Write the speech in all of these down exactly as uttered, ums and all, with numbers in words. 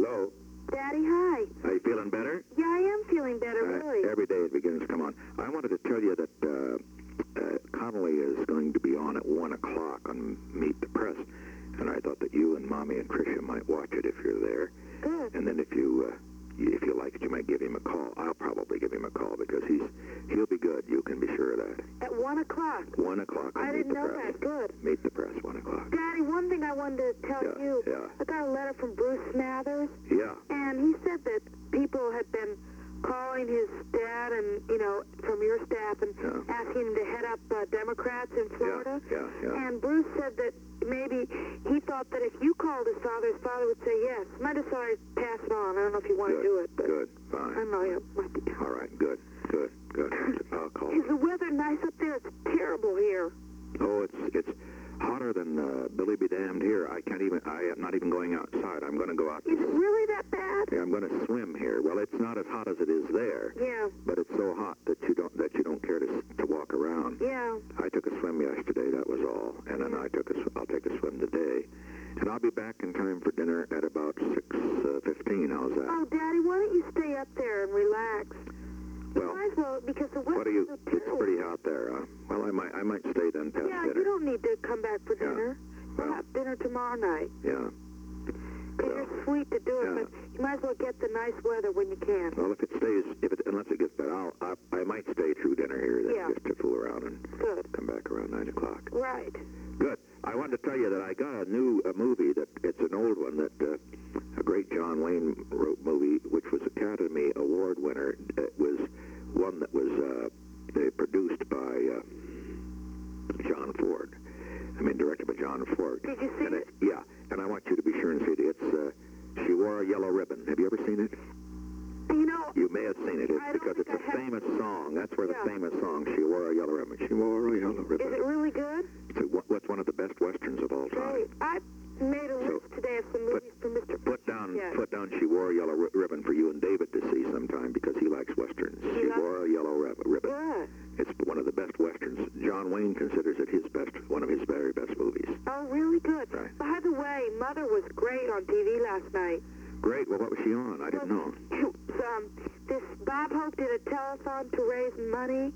Hello? Daddy, hi. Are you feeling better? Yeah, I am feeling better, Uh, really. every day it begins to come on. I wanted to tell you that uh, uh, Connolly is going to be on at one o'clock on Meet the Press. And I thought that you and Mommy and Tricia might watch it if you're there. Good. And then if you... Uh, if you like it, you might give him a call. I'll probably give him a call because he's he'll be good. You can be sure of that. At one o'clock? One o'clock. I Meet didn't the know press. that. Good. Meet the Press, one o'clock. Daddy, one thing I wanted to tell Yeah, you. yeah. I got a letter from Bruce Smathers. Yeah. And he said that people had been calling his dad and, you know, from your staff and Yeah. asking him to head up uh, Democrats in Florida. Yeah, yeah, yeah. And Bruce said that maybe he thought that if you called his father, his father would say yes. I might decide to pass it on. I don't know if you want Good, to do it. But good, I fine. don't know. It might be All right, good, good, good. I'll call. Is the weather nice up there? It's terrible here. Oh, it's it's hotter than uh, Billy be damned here. I can't even. I am not even going outside. I'm going to go out. Is it really that bad? Yeah, I'm going to swim here. Well, it's not as hot as it is there. Yeah. But it's so hot that you don't that you don't care to to walk around. Yeah. I took a swim yesterday. That was all, and then I took a. sw- I'll take a swim today, and I'll be back in time for dinner at about six uh, fifteen. How's that? Oh, Daddy, why don't you stay up there and relax? You Well, might as well, because the weather what are you? is so It's terrible. pretty hot there. Huh? Well, I might I might stay then past Yeah, dinner. you don't need to come back for Yeah. dinner. We'll Well. have dinner tomorrow night. Yeah. Because Well, you're sweet to do it, yeah. but you might as well get the nice weather when you can. Well, if it stays, if it unless it gets better, I'll, I I might stay through dinner here then Yeah. just to fool around and Good. come back around nine o'clock. Right. Good. I wanted to tell you that I got a new uh, movie that it's an old one that uh, a great John Wayne wrote movie, which was Academy Award winner. It was one that was uh, uh, produced by uh, John Ford. I mean, directed by John Ford. Did you see and it? Yeah, and I want you to be sure and see it. It's uh, She Wore a Yellow Ribbon. Have you ever seen it? You know, You may have seen it. It's I don't because think it's a I have. famous song. That's where Yeah. the famous song, She Wore a Yellow Ribbon. She wore a yellow ribbon. is it really good? It's a, what's one of the best westerns of all time. Great. I made a So, list today of some put- movies from Mister Put down, Yeah. put down. She wore a yellow ri- ribbon for you and David to see sometime because he likes westerns. She likes- wore a yellow rib- ribbon. Good. It's one of the best westerns. John Wayne considers it his best, one of his very best movies. Oh, really good. Right. By the way, Mother was great on T V last night. Great. Well, what was she on? I didn't know. um, this Bob Hope did a telethon to raise money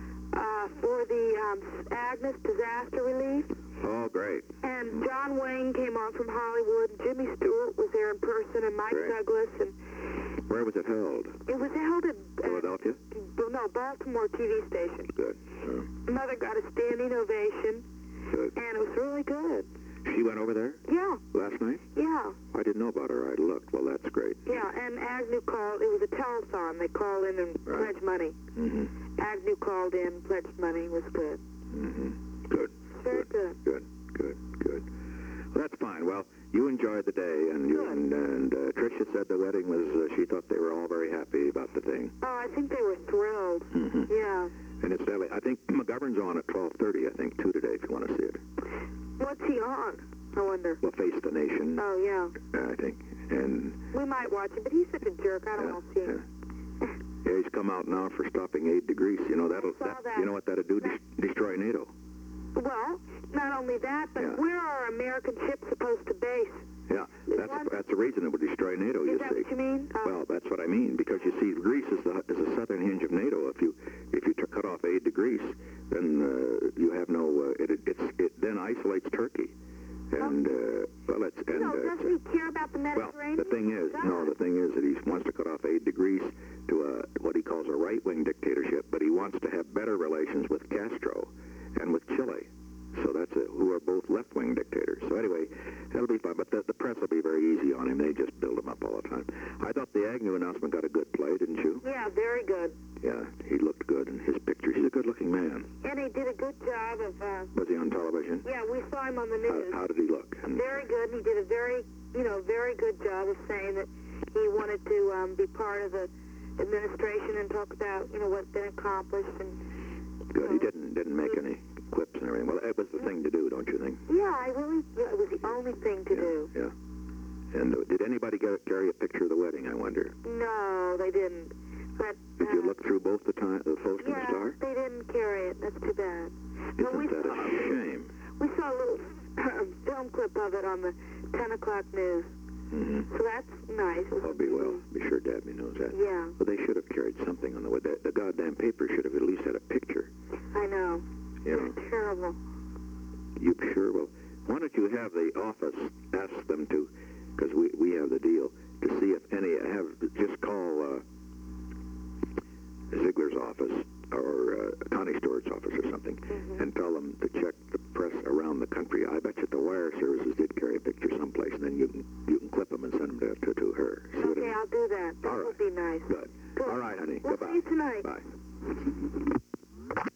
uh, for the um, Agnes disaster relief. Oh, great. And John Wayne came on from Hollywood. Jimmy Stewart was there in person, and Mike Great. Douglas. And Where was it held? it was held at uh, Philadelphia? no Baltimore T V station. Good. Uh, Mother got a standing ovation, good. and it was really good. She went over there Yeah, last night? yeah, I didn't know about her. I looked. Well, that's great. yeah. And Agnew called. It was a telethon. They called in and Right. pledged money. Mm-hmm. Agnew called in, pledged money. It was good. Mm-hmm. Good. Very good. Good, good, good. Well, that's fine. Well, you enjoyed the day, and you Good. and, and uh, Tricia said the wedding was. Uh, she thought they were all very happy about the thing. Oh, I think they were thrilled. Mm-hmm. Yeah. And incidentally, I think McGovern's on at twelve thirty. I think too today, if you want to see it. What's he on? I wonder. Well, Face the Nation. Oh, yeah. I think, and We might watch him, but he's such a jerk. I don't yeah, want to see him. yeah. Yeah, he's come out now for stopping aid to Greece. You know that'll. I saw that. You know what that'll do? Des- destroy NATO. Well, not only that, but Yeah. where are American ships supposed to base? Yeah, that's One- that's the reason it would destroy NATO. You Is that see. what you mean? Oh. Well, that's what I mean, because you see, Greece is the is the southern hinge of NATO. If you if you t- cut off aid to Greece, then uh, you have no. Uh, it, it it's it then isolates Turkey, and uh, well, it's and no, uh, it's, doesn't he care about the well, Mediterranean? the thing is, no, the thing is that he wants to cut off aid to Greece to a what he calls a right-wing dictatorship, but he wants to have better relations with Castro and with Chile. So that's a, who are both left-wing dictators. So anyway, that'll be fun. But the, the press will be very easy on him. They just build him up all the time. I thought the Agnew announcement got a good play, didn't you? Yeah, very good. Yeah, he looked good in his picture. He's a good-looking man. And he did a good job of, uh, Was he on television? yeah, we saw him on the news. How, how did he look? And, Very good. He did a very, you know, very good job of saying that he wanted to um, be part of the administration and talk about, you know, what's been accomplished. And good. He didn't didn't make any quips and everything. Well, it was the thing to do, don't you think? yeah, I really, yeah, it was the only thing to yeah, do. Yeah. And uh, did anybody get, carry a picture of the wedding, I wonder? No, they didn't. But Did you uh, look through both the, time, the Post and the yeah, Star? they didn't carry it. That's too bad. But Isn't we that saw, a shame? we saw a little film clip of it on the ten o'clock news. Mm-hmm. So that's nice. I'll be well. Be sure Dabney knows that. Yeah. But they should have carried something on the way. The, the goddamn paper should have at least had a picture. I know. You know. It's terrible. You sure will. Why don't you have the office ask them to, because we, we have the deal, to see if any, have, just call uh, Ziegler's office or uh, Connie Stewart's office or something, Mm-hmm. and tell them to check